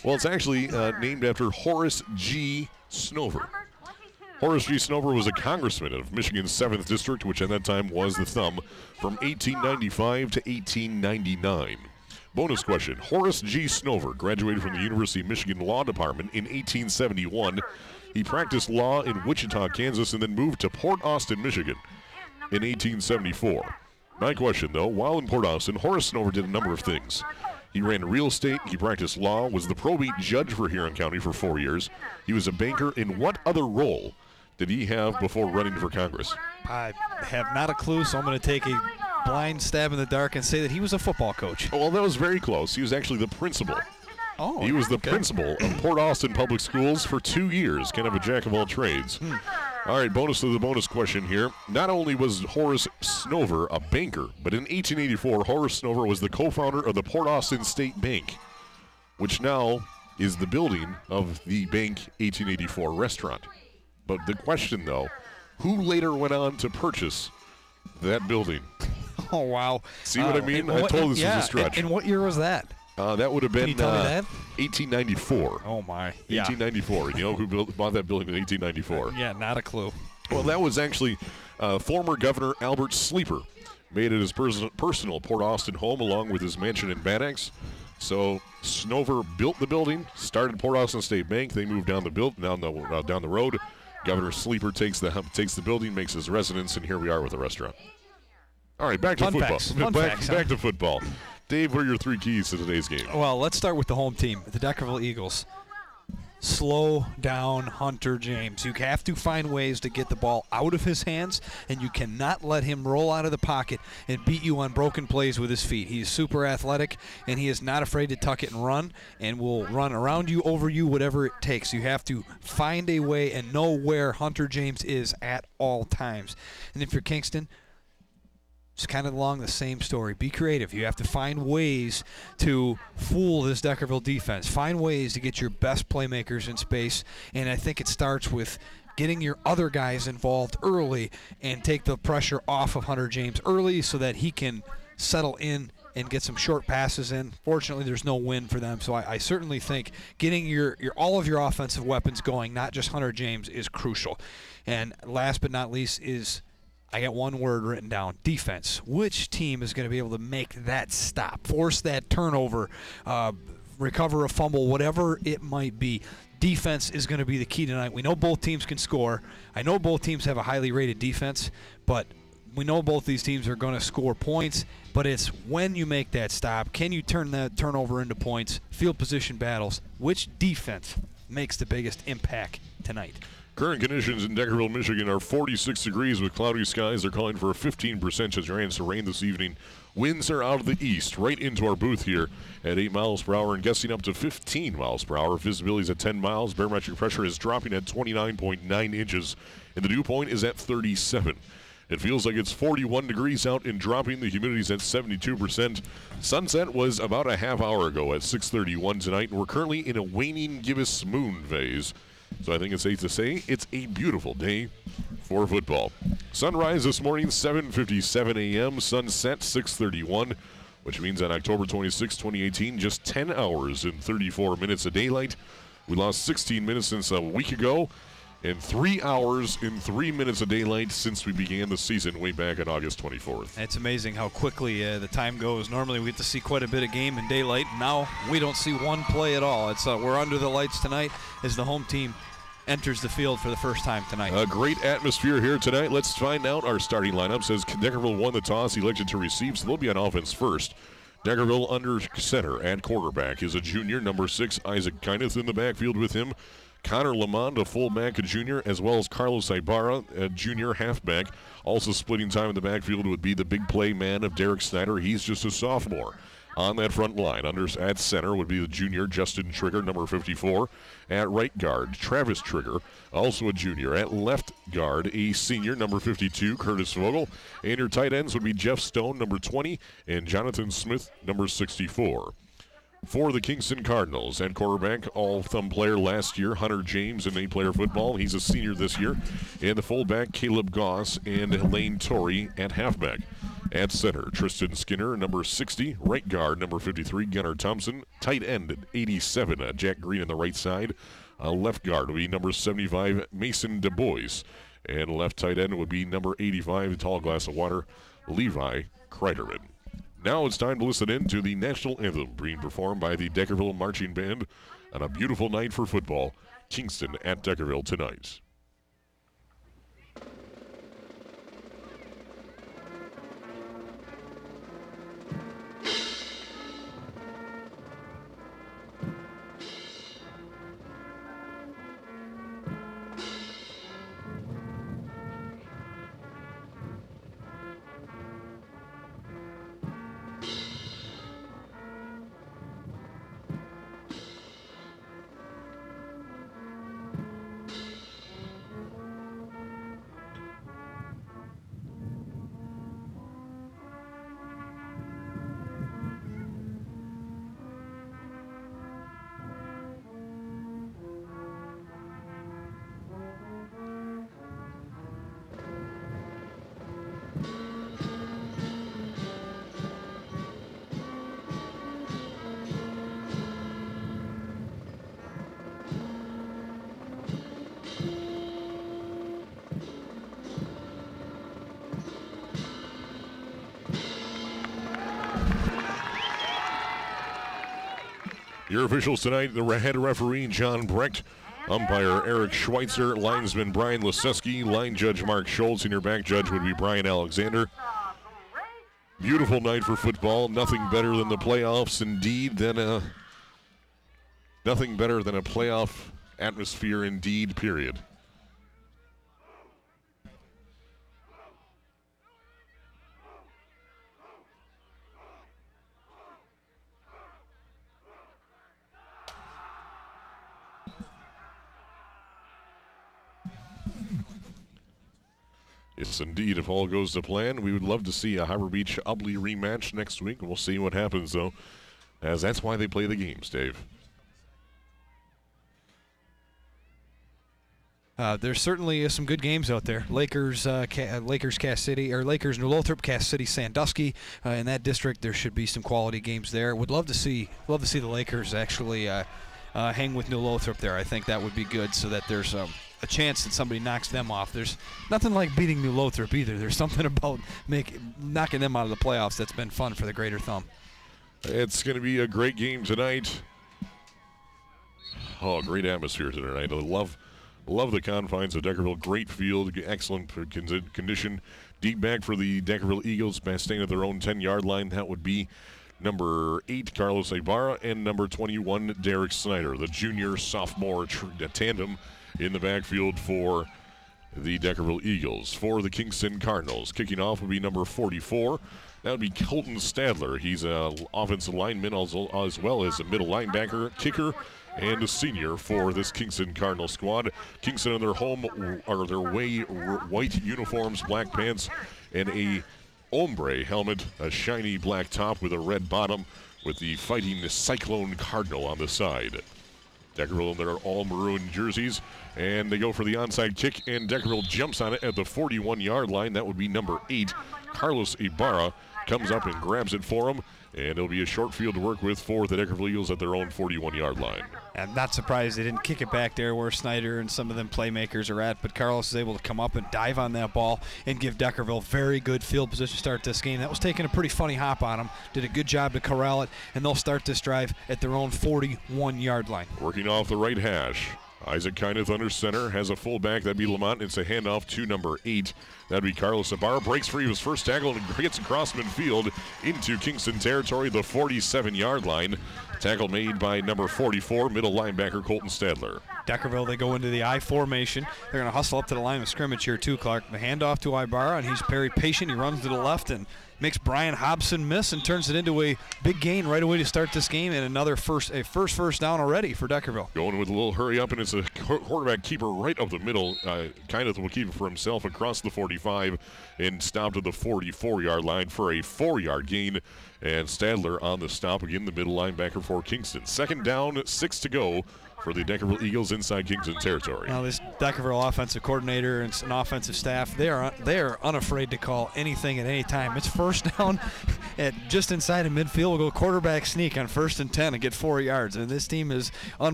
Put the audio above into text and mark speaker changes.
Speaker 1: Well, it's actually named after Horace G. Snover. Horace G. Snover was a congressman of Michigan's 7th District, which at that time was the Thumb, from 1895 to 1899. Bonus question. Horace G. Snover graduated from the University of Michigan Law Department in 1871. He practiced law in Wichita, Kansas, and then moved to Port Austin, Michigan in 1874. My question, though, while in Port Austin, Horace Snover did a number of things. He ran real estate, he practiced law, was the probate judge for Huron County for 4 years. He was a banker. In what other role did he have before running for Congress?
Speaker 2: I have not a clue, so I'm going to take a blind stab in the dark and say that he was a football coach.
Speaker 1: Well, that was very close. He was actually the principal.
Speaker 2: Oh,
Speaker 1: he was the principal of Port Austin Public Schools for 2 years, kind of a jack of all trades. All right, bonus to the bonus question here. Not only was Horace Snover a banker, but in 1884, Horace Snover was the co-founder of the Port Austin State Bank, which now is the building of the Bank 1884 restaurant. But the question, though, who later went on to purchase that building?
Speaker 2: Oh, wow.
Speaker 1: See what I mean? I told this was a stretch.
Speaker 2: And what year was that?
Speaker 1: That would have been
Speaker 2: Can you tell me that?
Speaker 1: 1894.
Speaker 2: Oh, my. Yeah.
Speaker 1: 1894. You know who bought that building in 1894?
Speaker 2: Yeah, not a clue.
Speaker 1: Well, that was actually former Governor Albert Sleeper. Made it his personal Port Austin home along with his mansion in Bad Axe. So Snover built the building, started Port Austin State Bank. They moved down the road. Governor Sleeper takes the building, makes his residence, and here we are with the restaurant. All right, back to football. Back to football. Dave, what are your 3 keys to today's game?
Speaker 2: Well, let's start with the home team, the Deckerville Eagles. Slow down Hunter James. You have to find ways to get the ball out of his hands, and you cannot let him roll out of the pocket and beat you on broken plays with his feet. He's super athletic, and he is not afraid to tuck it and run, and will run around you, over you, whatever it takes. You have to find a way and know where Hunter James is at all times. And if you're Kingston, it's kind of along the same story. Be creative. You have to find ways to fool this Deckerville defense. Find ways to get your best playmakers in space, and I think it starts with getting your other guys involved early and take the pressure off of Hunter James early so that he can settle in and get some short passes in. Fortunately, there's no wind for them, so I certainly think getting your all of your offensive weapons going, not just Hunter James, is crucial. And last but not least is, I got one word written down: defense. Which team is going to be able to make that stop, force that turnover, recover a fumble, whatever it might be? Defense is going to be the key tonight. We know both teams can score. I know both teams have a highly rated defense, but we know both these teams are going to score points. But it's when you make that stop, can you turn that turnover into points? Field position battles. Which defense makes the biggest impact tonight?
Speaker 1: Current conditions in Deckerville, Michigan are 46 degrees with cloudy skies. They're calling for a 15% chance of rain this evening. Winds are out of the east, right into our booth here at 8 miles per hour and gusting up to 15 miles per hour. Visibility is at 10 miles. Barometric pressure is dropping at 29.9 inches, and the dew point is at 37. It feels like it's 41 degrees out and dropping. The humidity's at 72%. Sunset was about a half hour ago at 6:31 tonight, and we're currently in a waning gibbous moon phase. So I think it's safe to say it's a beautiful day for football. Sunrise this morning, 7:57 a.m. Sunset, 6:31, which means on October 26, 2018, just 10 hours and 34 minutes of daylight. We lost 16 minutes since a week ago, and 3 hours and 3 minutes of daylight since we began the season way back on August 24th.
Speaker 2: It's amazing how quickly the time goes. Normally we get to see quite a bit of game in daylight. Now we don't see one play at all. It's we're under the lights tonight as the home team enters the field for the first time tonight.
Speaker 1: A great atmosphere here tonight. Let's find out our starting lineup. As Deckerville won the toss, elected to receive, so they'll be on offense first. Deckerville under center and quarterback is a junior, number 6, Isaac Kyneth in the backfield with him. Connor Lamond, a fullback, a junior, as well as Carlos Ibarra, a junior halfback. Also splitting time in the backfield would be the big play man of Derek Snyder. He's just a sophomore. On that front line, at center would be the junior Justin Trigger, number 54. At right guard, Travis Trigger, also a junior. At left guard, a senior, number 52, Curtis Vogel. And your tight ends would be Jeff Stone, number 20, and Jonathan Smith, number 64. For the Kingston Cardinals, at quarterback, all-thumb player last year, Hunter James in 8-player football. He's a senior this year. And the fullback, Caleb Goss, and Lane Torrey at halfback. At center, Tristan Skinner, number 60. Right guard, number 53, Gunnar Thompson. Tight end, 87, Jack Green on the right side. Left guard will be number 75, Mason DuBois. And left tight end would be number 85, tall glass of water, Levi Kreiderman. Now it's time to listen in to the national anthem being performed by the Deckerville Marching Band on a beautiful night for football. Kingston at Deckerville tonight. Your officials tonight, the head referee, John Brecht, umpire Eric Schweitzer, linesman Brian Leseski, line judge Mark Schultz, and your back judge would be Brian Alexander. Beautiful night for football. Nothing better than the playoffs, indeed, nothing better than a playoff atmosphere, indeed, period. Yes, indeed. If all goes to plan, we would love to see a Harbor Beach Ubley rematch next week. We'll see what happens, though, as that's why they play the games, Dave.
Speaker 2: There certainly is some good games out there. Lakers, Cass City, or Lakers, New Lothrop, Cass City, Sandusky. In that district, there should be some quality games there. Would love to see the Lakers actually hang with New Lothrop there. I think that would be good, so that there's a chance that somebody knocks them off. There's nothing like beating New Lothrop either. There's something about knocking them out of the playoffs that's been fun for the Greater Thumb.
Speaker 1: It's going to be a great game tonight. Oh, great atmosphere tonight. I love the confines of Deckerville. Great field, excellent condition. Deep back for the Deckerville Eagles, staying at their own 10-yard line. That would be number 8, Carlos Ibarra, and number 21, Derek Snyder, the junior-sophomore tandem in the backfield for the Deckerville Eagles. For the Kingston Cardinals, kicking off would be number 44. That would be Colton Stadler. He's an offensive lineman as well as a middle linebacker, kicker, and a senior for this Kingston Cardinal squad. Kingston on their white uniforms, black pants, and a ombre helmet, a shiny black top with a red bottom with the Fighting Cyclone Cardinal on the side. Deckerville in their all maroon jerseys, and they go for the onside kick, and Deckerville jumps on it at the 41-yard line. That would be number 8, Carlos Ibarra, comes up and grabs it for him, and it'll be a short field to work with for the Deckerville Eagles at their own 41-yard line.
Speaker 2: I'm not surprised they didn't kick it back there where Snyder and some of them playmakers are at, but Carlos is able to come up and dive on that ball and give Deckerville very good field position to start this game. That was taking a pretty funny hop on them. Did a good job to corral it, and they'll start this drive at their own 41-yard line.
Speaker 1: Working off the right hash, Isaac Kyneth under center, has a fullback. That'd be Lamont. It's a handoff to number 8. That'd be Carlos Ibarra. Breaks free of his first tackle and gets across midfield into Kingston territory, the 47-yard line. Tackle made by number 44, middle linebacker Colton Stadler.
Speaker 2: Deckerville, they go into the I formation. They're going to hustle up to the line of scrimmage here too, Clark. The handoff to Ibarra, and he's very patient. He runs to the left and makes Brian Hobson miss and turns it into a big gain right away to start this game, and a first down already for Deckerville.
Speaker 1: Going with a little hurry up, and it's a quarterback keeper right up the middle. Kyneth will keep it for himself across the 45 and stopped at the 44-yard line for a 4-yard gain. And Stadler on the stop, again, the middle linebacker for Kingston. Second down, 6 to go for the Deckerville Eagles inside Kingston territory.
Speaker 2: Now this Deckerville offensive coordinator and an offensive staff, they are unafraid to call anything at any time. It's first down at just inside of midfield. We'll go quarterback sneak on 1st and 10 and get 4 yards. And this team is